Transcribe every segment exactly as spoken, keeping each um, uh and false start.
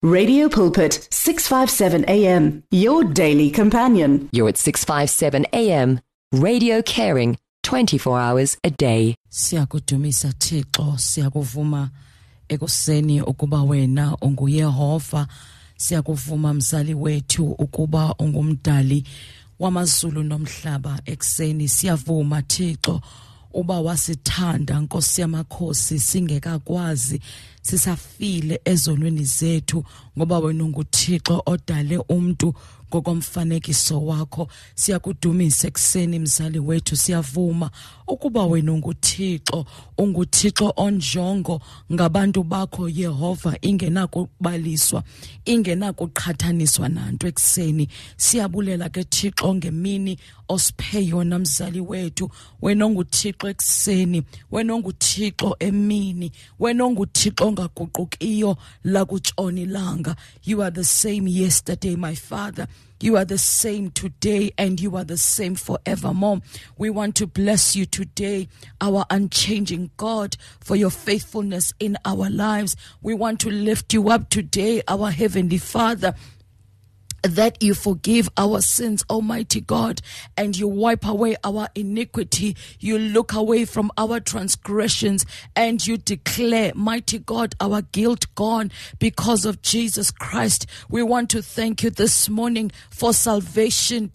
Radio Pulpit, six fifty-seven A M, your daily companion. You're at six fifty-seven A M, radio caring twenty-four hours a day. Siyakudumisa Thixo, siyakuvuma ekuseni ukuba wena unguYehova, siyakuvuma mzali wethu ukuba ungumdali wamazulu nomhlaba. Ekuseni siyavuma Thixo uba wasithanda Nkosi yamakhosi singekakwazi sisafile ezonweni zethu, ngoba wena unguThixo odale umuntu ngokomfanekiso wakho. Siyakudumisa ekuseni mzali wethu, siyavuma ukuba wena unguThixo, unguThixo onjongo ngabantu bakho Yehova, ingenakubaliswa, ingenakuqhathaniswa nanto. Ekuseni siyabulela ke Thixo ngemini osiphe yona mzali wethu, wena unguThixo ekuseni, wena unguThixo emini, wena unguThixo ongaguqukiyo lakutshoni langa. You are the same yesterday, my Father. You are the same today and you are the same forevermore. We want to bless you today, our unchanging God, for your faithfulness in our lives. We want to lift you up today, our Heavenly Father, that you forgive our sins, Almighty God, and you wipe away our iniquity. You look away from our transgressions and you declare, mighty God, our guilt gone because of Jesus Christ. We want to thank you this morning for salvation.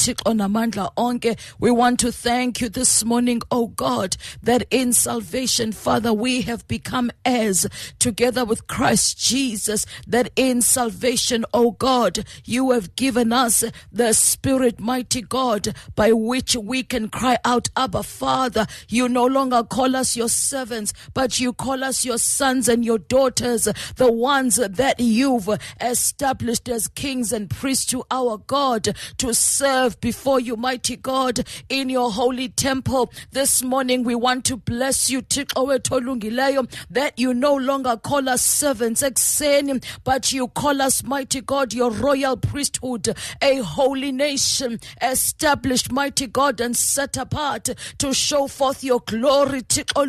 We want to thank you this morning, oh God, that in salvation, Father, we have become heirs together with Christ Jesus, that in salvation, oh God, you have given us the Spirit, mighty God, by which we can cry out, Abba, Father. You no longer call us your servants, but you call us your sons and your daughters, the ones that you've established as kings and priests to our God, to serve before you, mighty God, in your holy temple. This morning we want to bless you, that you no longer call us servants, but you call us, mighty God, your royal priesthood, a holy nation, established, mighty God, and set apart to show forth your glory.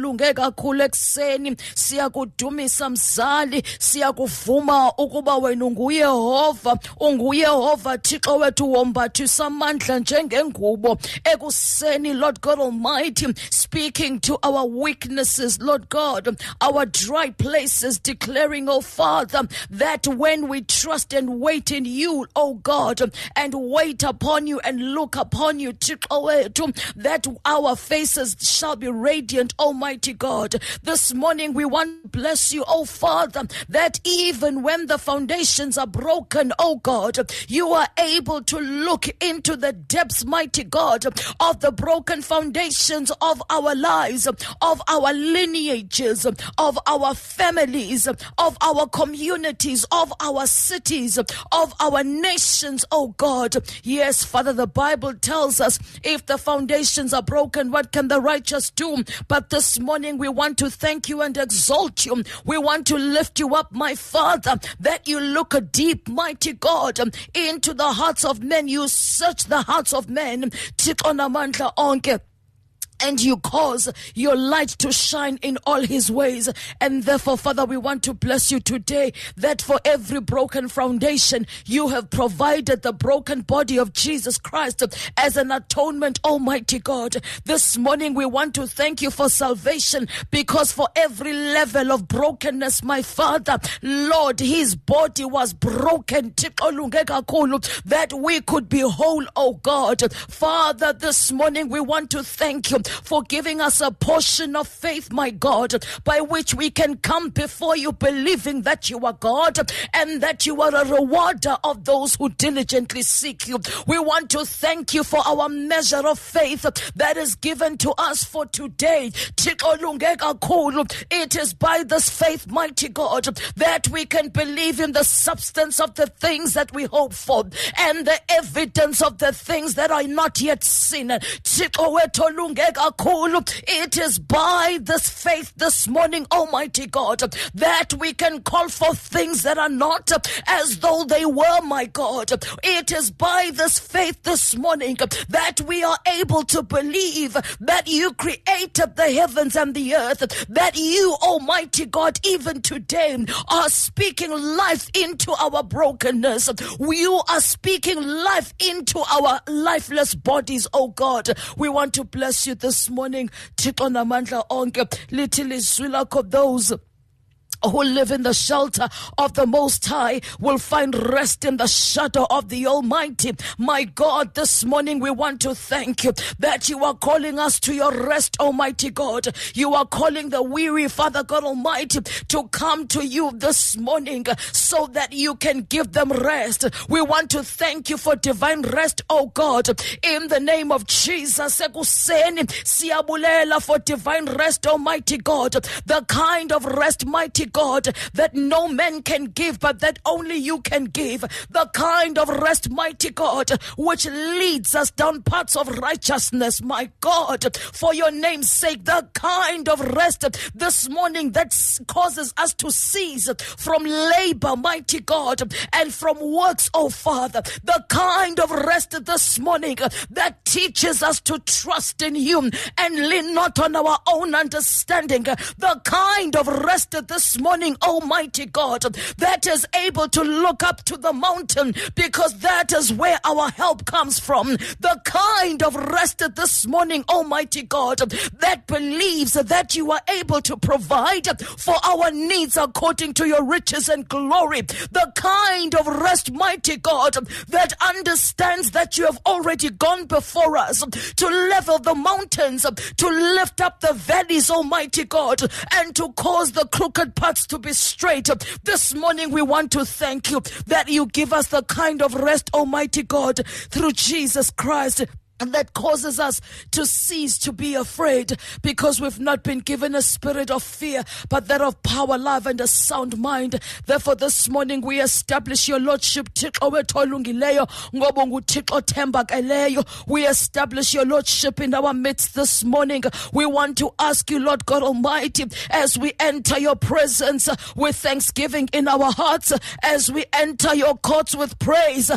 Siyakudumisa mzali, siyakuvuma ukuba wena unguYehova, unguYehova Thixo wethu wombathisa amandla njengengubo ekuseni, Lord God Almighty, speaking to our weaknesses, Lord God, our dry places, declaring, oh Father, that when we trust and wait in you, oh God, and wait upon you and look upon you, that our faces shall be radiant, Almighty God. This morning we want to bless you, oh Father, that even when the foundations are broken, oh God, you are able to look into the depths, mighty God, of the broken foundations of our lives, of our lineages, of our families, of our communities, of our cities, of our nations, oh God. Yes, Father, the Bible tells us if the foundations are broken, what can the righteous do? But this morning we want to thank you and exalt you. We want to lift you up, my Father, that you look deep, mighty God, into the hearts of men. You search the hearts of men, and you cause your light to shine in all his ways. And therefore, Father, we want to bless you today that for every broken foundation, you have provided the broken body of Jesus Christ as an atonement, Almighty God. This morning, we want to thank you for salvation, because for every level of brokenness, my Father, Lord, his body was broken that we could be whole, oh God. Father, this morning, we want to thank you for giving us a portion of faith, my God, by which we can come before you believing that you are God and that you are a rewarder of those who diligently seek you. We want to thank you for our measure of faith that is given to us for today. It is by this faith, mighty God, that we can believe in the substance of the things that we hope for and the evidence of the things that are not yet seen. It is by this faith this morning, Almighty God, that we can call for things that are not as though they were, my God. It is by this faith this morning that we are able to believe that you created the heavens and the earth, that you, Almighty God, even today are speaking life into our brokenness. You are speaking life into our lifeless bodies, oh God. We want to bless you this morning. Thixo namandla onke lithi lizwi lakho, those who live in the shelter of the Most High will find rest in the shadow of the Almighty. My God, this morning we want to thank you that you are calling us to your rest, Almighty God. You are calling the weary, Father God Almighty, to come to you this morning so that you can give them rest. We want to thank you for divine rest, oh God, in the name of Jesus. Ekuseni siyabulela for divine rest, Almighty God, the kind of rest, mighty God, that no man can give, but that only you can give. The kind of rest, mighty God, which leads us down paths of righteousness, my God, for your name's sake. The kind of rest this morning that causes us to cease from labor, mighty God, and from works, oh Father. The kind of rest this morning that teaches us to trust in you and lean not on our own understanding. The kind of rest this morning, Almighty God, that is able to look up to the mountain because that is where our help comes from. The kind of rest this morning, Almighty God, that believes that you are able to provide for our needs according to your riches and glory. The kind of rest, mighty God, that understands that you have already gone before us to level the mountains, to lift up the valleys, Almighty God, and to cause the crooked paths to be straight. This morning we want to thank you that you give us the kind of rest, Almighty God, through Jesus Christ, and that causes us to cease to be afraid, because we've not been given a spirit of fear, but that of power, love, and a sound mind. Therefore, this morning we establish your Lordship. We establish your Lordship in our midst this morning. We want to ask you, Lord God Almighty, as we enter your presence with thanksgiving in our hearts, as we enter your courts with praise,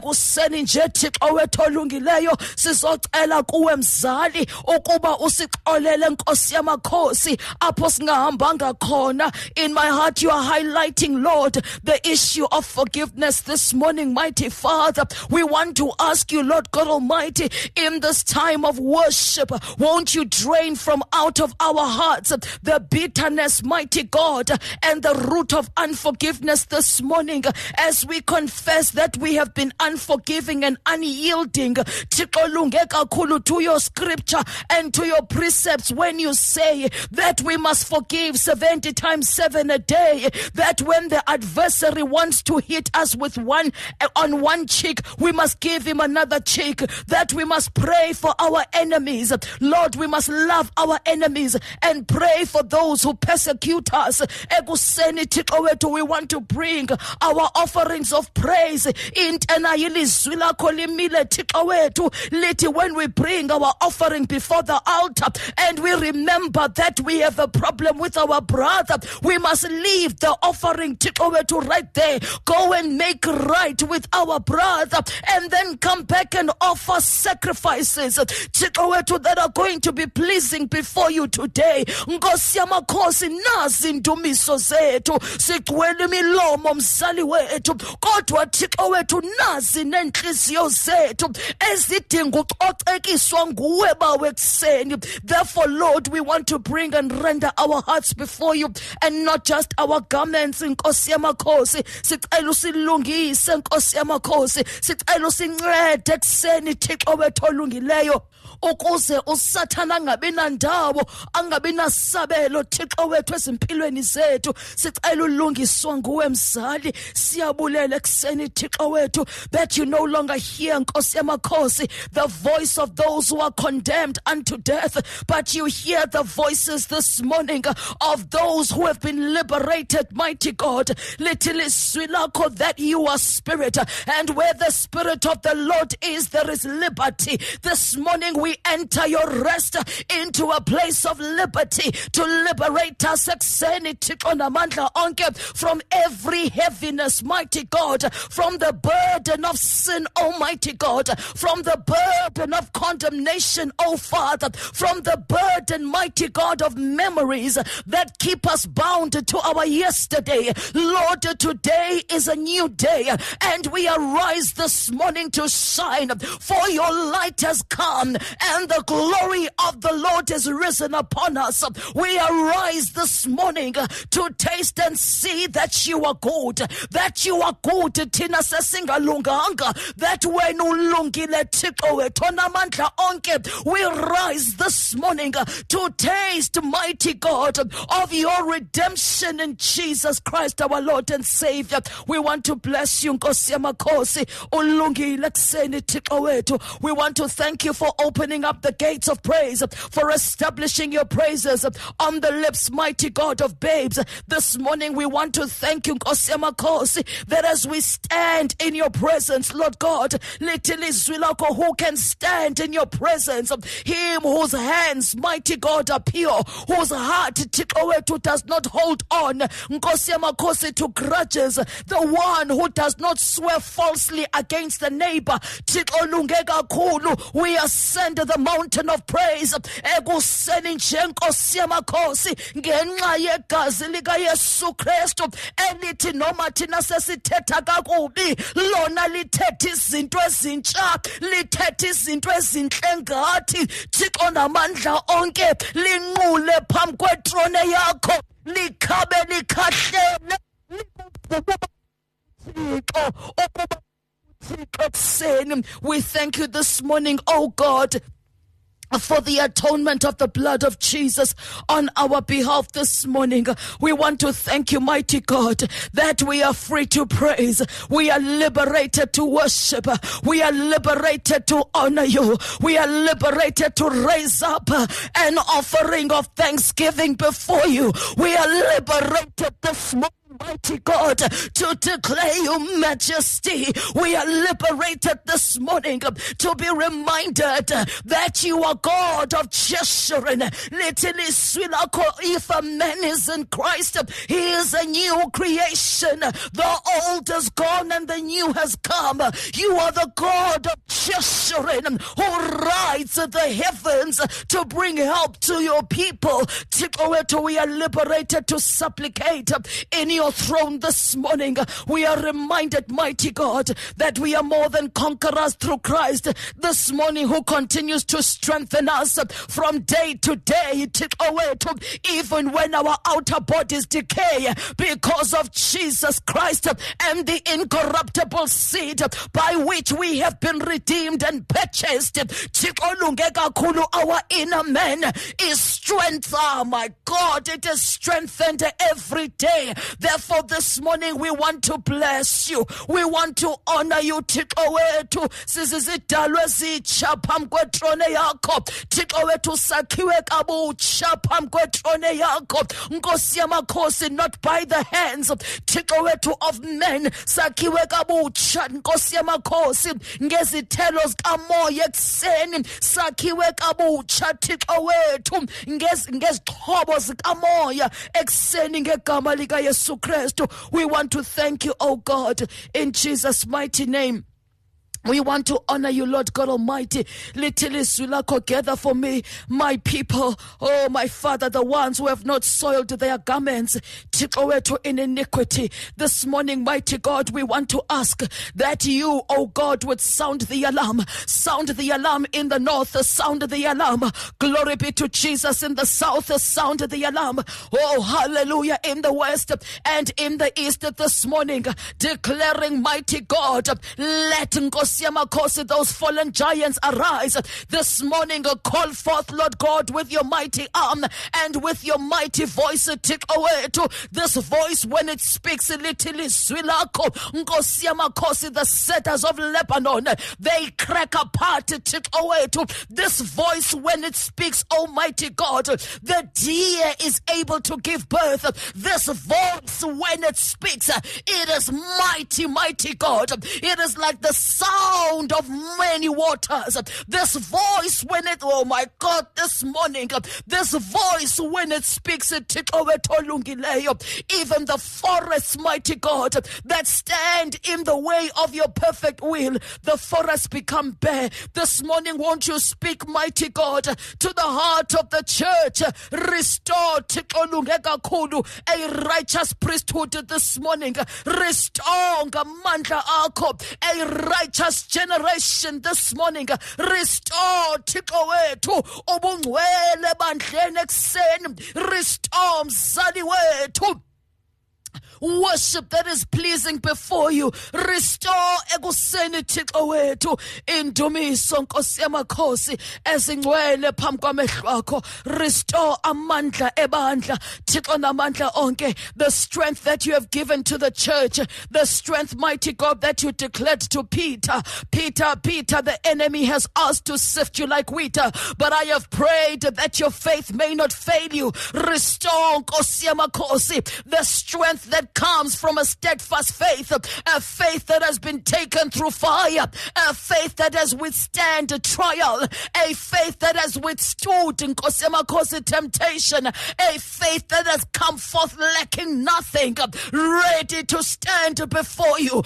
sizocela kuwe mzali ukuba usixolele Nkosi yamakhosi apho singahambanga khona. In my heart you are highlighting, Lord, the issue of forgiveness this morning, mighty Father. We want to ask you, Lord God Almighty, in this time of worship, won't you drain from out of our hearts the bitterness, mighty God, and the root of unforgiveness this morning, as we confess that we have been unforgiving and unyielding to your scripture and to your precepts when you say that we must forgive seventy times seven a day, that when the adversary wants to hit us with one on one cheek, we must give him another cheek, that we must pray for our enemies. Lord, we must love our enemies and pray for those who persecute us. We want to bring our offerings of praise in when we bring our offering before the altar and we remember that we have a problem with our brother, we must leave the offering to right there, go and make right with our brother, and then come back and offer sacrifices that are going to be pleasing before you today. Nkosi yamakhosi, nazi indumiso zethu, sigcwele imilomo msali wethu, kodwa Thixo wethu nazi nenhliziyo zethu ezidinga ucocekiswa nguwe bawe ekuseni. Therefore, Lord, we want to bring and render our hearts before you and not just our garments. Nkosi yamakhosi, sicela usilungise Nkosi yamakhosi, sicela usincede ekuseni Thixo wethu olungileyo, ukuze usathana angabi nandawo, angabi nasabelo Thixo wethu ezimpilweni zethu. Sicela ulungiswa nguwe mzali, siyabulela ekuseni Thixo wethu, that you no longer hear Nkosi yamakhosi the voice of those who are condemned unto death, but you hear the voices this morning of those who have been liberated, mighty God. Little izwi lakho that you are spirit, and where the spirit of the Lord is, there is liberty. This morning morning we enter your rest into a place of liberty to liberate us from every heaviness, mighty God, from the burden of sin, almighty God, from the burden of condemnation, oh Father, from the burden, mighty God, of memories that keep us bound to our yesterday. Lord, today is a new day, and we arise this morning to shine, for your light has come, and the glory of the Lord is risen upon us. We arise this morning to taste and see that you are good, that you are good, Tina sesingalunganga, that when ulungile Thixo wethu onamandla onke. We rise this morning to taste, mighty God, of your redemption in Jesus Christ, our Lord and Savior. We want to bless you, Nkosi yamakhosi, ulungile kuseni Thixo wethu. We want to thank you for opening up the gates of praise, for establishing your praises on the lips, mighty God, of babes. This morning we want to thank you, Nkosi yamakhosi, that as we stand in your presence, Lord God, little izwi lakho, who can stand in your presence? Him whose hands, mighty God, are pure, whose heart, Thixo wethu, does not hold on, Nkosi yamakhosi, to grudges, the one who does not swear falsely against the neighbor. Thixo lunge kakhulu, we ascend the mountain of praise ekuseni nje, Nkosi yamakhosi, ngenxa yegazi lika Yesu Kristu elithi noma thina sesithetha kakubi, lona lithetha izinto ezintsha, lithetha izinto ezinhle ngathi. Thixo namandla onke, linqule phambi kwetrone yakho, likhabe likhahlele we thank you this morning, oh God, for the atonement of the blood of Jesus on our behalf this morning. We want to thank you, mighty God, that we are free to praise. We are liberated to worship. We are liberated to honor you. We are liberated to raise up an offering of thanksgiving before you. We are liberated this morning, mighty God, to declare your majesty. We are liberated this morning to be reminded that you are God of Jeshurun. If a man is in Christ, he is a new creation. The old is gone and the new has come. You are the God of Jeshurun, who rides the heavens to bring help to your people. We are liberated to supplicate in your throne this morning. We are reminded, mighty God, that we are more than conquerors through Christ this morning, who continues to strengthen us from day to day, even when our outer bodies decay, because of Jesus Christ and the incorruptible seed by which we have been redeemed and purchased. Our inner man is strength. Oh my God, it is strengthened every day. Therefore, this morning we want to bless you. We want to honor you, Thixo wethu. Sizizidalwe ezitsha phambi kwetrone yakho. Thixo wethu, sakhiwe kabutsha phambi kwetrone yakho. Nkosi yamakhosi, not by the hands, Thixo wethu, of men. Sakhiwe kabutsha, Nkosi yamakhosi, ngezithelo zikamoya ekuseni. Sakhiwe kabutsha, Thixo wethu, ngezixhobo zikamoya ekuseni, ngegama lika Yesu Kristu. We want to thank you, oh God, in Jesus' mighty name. We want to honor you, Lord God Almighty. Little Sulako, gather for me, my people, oh my Father, the ones who have not soiled their garments in iniquity. This morning, mighty God, we want to ask that you, oh God, would sound the alarm. Sound the alarm in the north, sound the alarm. Glory be to Jesus in the south, sound the alarm. Oh, hallelujah, in the west and in the east this morning, declaring, mighty God, let those fallen giants arise this morning. Call forth, Lord God, with your mighty arm and with your mighty voice. Take away to this voice when it speaks. Little swilako nkosiamakosi, the cedars of Lebanon, they crack apart. Take away to this voice when it speaks. Almighty God, the deer is able to give birth. This voice when it speaks, it is mighty, mighty God. It is like the sound sound of many waters. This voice when it, oh my God, this morning, this voice when it speaks, even the forests, mighty God, that stand in the way of your perfect will, the forests become bare. This morning, won't you speak, mighty God, to the heart of the church? Restore a righteous priesthood this morning. Restore a righteous generation this morning. Restore restore mzali wethu worship that is pleasing before you. Restore ekuseni Thixo wethu indumiso Nkosi yamakhosi ezingcwele phambi kwamehlo akho. Restore amandla ebandla Thixo namandla onke, the strength that you have given to the church, the strength, mighty God, that you declared to Peter. Peter, Peter, the enemy has asked to sift you like wheat, but I have prayed that your faith may not fail you. Restore Nkosi yamakhosi the strength that comes from a steadfast faith, a faith that has been taken through fire, a faith that has withstand a trial, a faith that has withstood temptation, a faith that has come forth lacking nothing, ready to stand before you.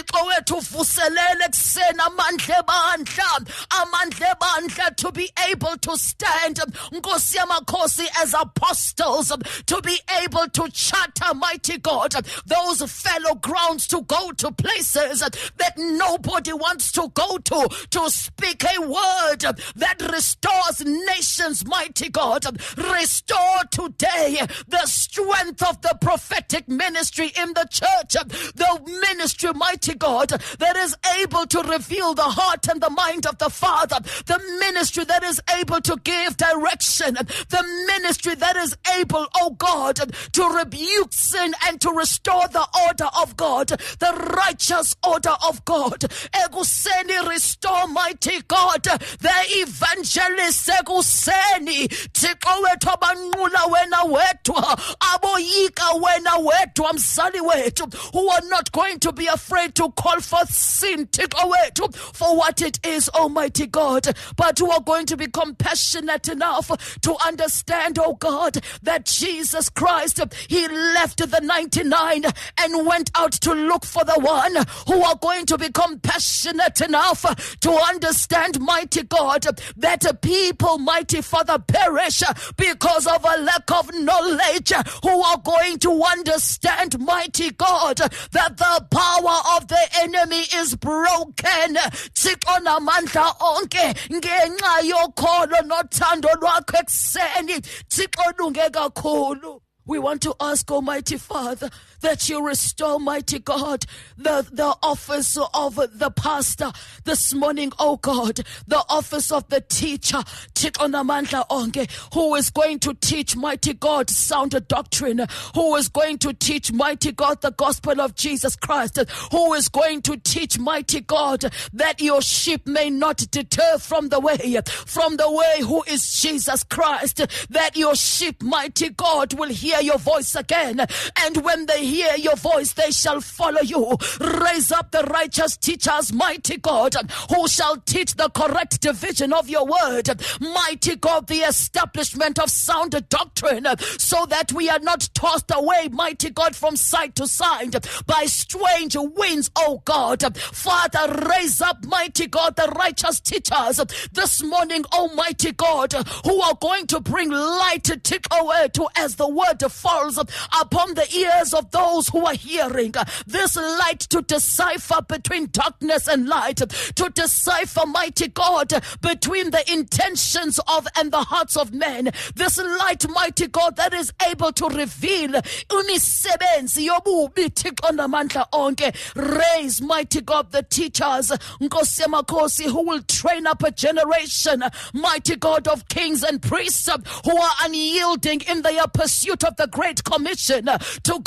To be able to stand as apostles, to be able to charter, mighty God, those fellow grounds, to go to places that nobody wants to go to, to speak a word that restores nations, mighty God. Restore today the strength of the prophetic ministry in the church, the ministry, mighty God, that is able to reveal the heart and the mind of the Father, the ministry that is able to give direction, the ministry that is able, oh God, to rebuke sin and to restore the order of God, the righteous order of God. Ekuseni, restore, mighty God, the evangelists. Ekuseni, Thixo wethu abanqula wena wedwa, aboyika wena wedwa mzali wethu, who are not going to be afraid to call forth sin, Thixo wethu, for what it is, almighty God, but who are going to be compassionate enough to understand, oh God, that Jesus Christ, he left the ninety-nine and went out to look for the one. Who are going to be compassionate enough to understand, mighty God, that people, mighty Father, perish because of a lack of knowledge. Who are going to understand, mighty God, that the power of the enemy is broken. Thixo namandla onke ngenxa yokholo nothando lwakho ekuseni. Thixo lunge kakhulu. We want to ask, Almighty Father, that you restore, mighty God, the, the office of the pastor this morning, oh God, the office of the teacher, who is going to teach, mighty God, sound doctrine, who is going to teach, mighty God, the gospel of Jesus Christ, who is going to teach, mighty God, that your sheep may not deter from the way, from the way who is Jesus Christ, that your sheep, mighty God, will hear your voice again, and when they hear your voice, they shall follow you. Raise up the righteous teachers, mighty God, who shall teach the correct division of your word, mighty God, the establishment of sound doctrine, so that we are not tossed away, mighty God, from side to side by strange winds, oh God. Father, raise up, mighty God, the righteous teachers this morning, almighty God, who are going to bring light to tick away to as the word falls upon the ears of those who are hearing. This light to decipher between darkness and light, to decipher, mighty God, between the intentions of and the hearts of men. This light, mighty God, that is able to reveal unisebenzi yobubi Thixo namandla onke. Raise, mighty God, the teachers, Nkosi yamakhosi, who will train up a generation, mighty God, of kings and priests who are unyielding in their pursuit of the Great Commission to go out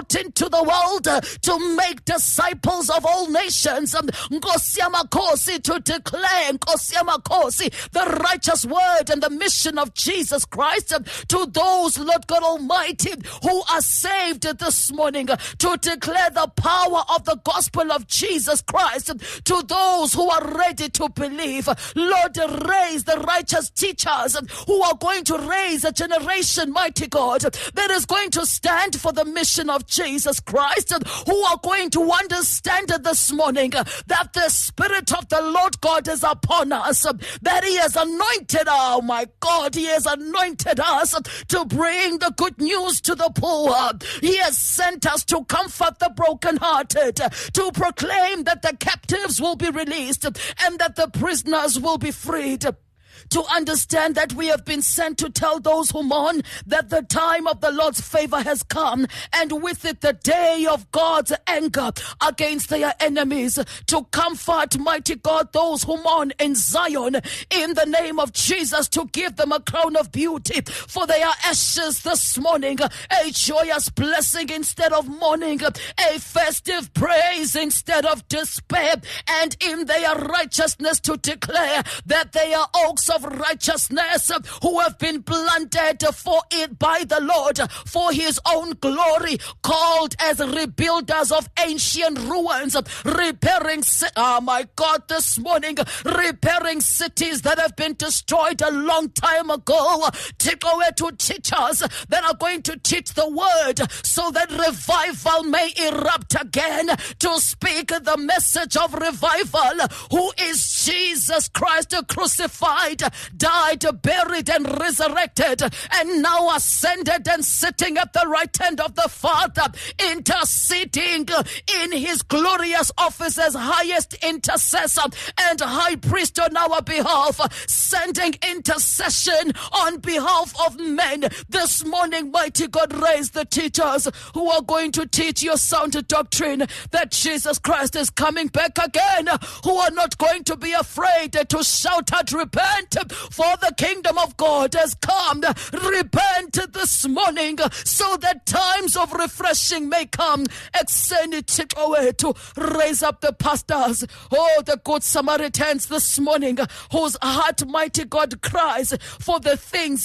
out into the world uh, to make disciples of all nations. Um, Nkosi yamakhosi, to declare Nkosi yamakhosi, the righteous word and the mission of Jesus Christ um, to those, Lord God Almighty, who are saved this morning, uh, to declare the power of the gospel of Jesus Christ um, to those who are ready to believe. Lord, raise the righteous teachers um, who are going to raise a generation, mighty God, that is going to stand for the mission of Jesus Christ, um, who are going to understand this morning uh, that the Spirit of the Lord God is upon us, um, that He has anointed, oh my God, He has anointed us um, to bring the good news to the poor. He has sent us to comfort the brokenhearted, uh, to proclaim that the captives will be released um, and that the prisoners will be freed. To understand that we have been sent to tell those who mourn that the time of the Lord's favor has come, and with it the day of God's anger against their enemies. To comfort, mighty God, those who mourn in Zion in the name of Jesus, to give them a crown of beauty for their ashes this morning, a joyous blessing instead of mourning, a festive praise instead of despair, and in their righteousness to declare that they are oaks of righteousness who have been planted for it by the Lord for His own glory, called as rebuilders of ancient ruins, repairing, oh my God, this morning, repairing cities that have been destroyed a long time ago. Take away to teachers that are going to teach the word so that revival may erupt again, to speak the message of revival, who is Jesus Christ crucified, died, buried, and resurrected, and now ascended and sitting at the right hand of the Father, interceding in His glorious office as highest intercessor and high priest on our behalf, sending intercession on behalf of men. This morning, mighty God, raise the teachers who are going to teach your sound doctrine that Jesus Christ is coming back again, who are not going to be afraid to shout out, repent, for the kingdom of God has come. Repent this morning so that times of refreshing may come. Extend it away to raise up the pastors, oh, the good Samaritans this morning, whose heart, mighty God, cries for the things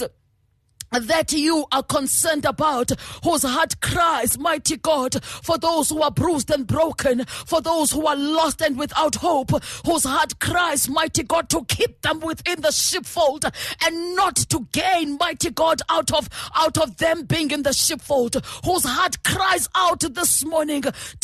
that you are concerned about, whose heart cries, mighty God, for those who are bruised and broken, for those who are lost and without hope, whose heart cries, mighty God, to keep them within the sheepfold and not to gain, mighty God, out of out of them being in the sheepfold, whose heart cries out this morning,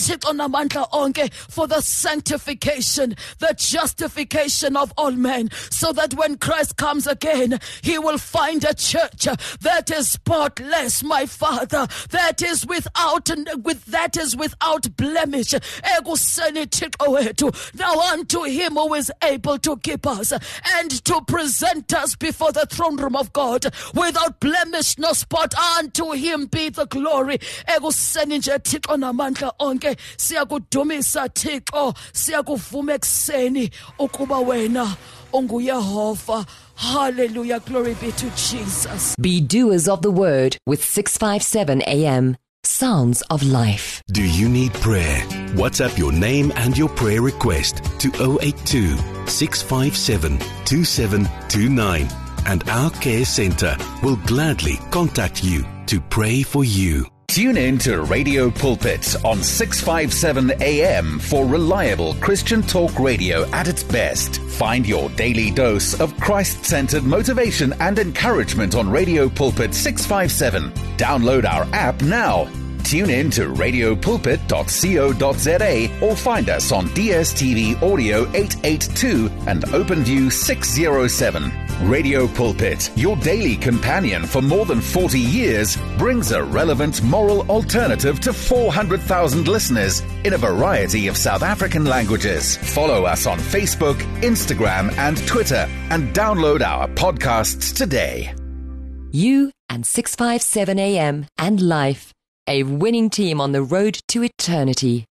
for the sanctification, the justification of all men, so that when Christ comes again, He will find a church that is spotless, my Father, that is without with that is without blemish. Now unto Him who is able to keep us and to present us before the throne room of God without blemish nor spot, unto Him be the glory. Ekuseni nje Thixo namandla onke siyakudumisa Thixo, siyakuvuma ekuseni ukuba wena unguYehova. Hallelujah, glory be to Jesus. Be doers of the word with six fifty-seven A M. Sounds of Life. Do you need prayer? WhatsApp your name and your prayer request to zero eight two, six five seven, two seven two nine, and our care centre will gladly contact you to pray for you. Tune in to Radio Pulpit on six fifty-seven A M for reliable Christian talk radio at its best. Find your daily dose of Christ-centered motivation and encouragement on Radio Pulpit six fifty-seven. Download our app now. Tune in to radio pulpit dot co dot za or find us on D S T V Audio eight eighty-two and OpenView six oh seven. Radio Pulpit, your daily companion for more than forty years, brings a relevant moral alternative to four hundred thousand listeners in a variety of South African languages. Follow us on Facebook, Instagram, and Twitter, and download our podcasts today. You and six fifty-seven A M and Life, a winning team on the road to eternity.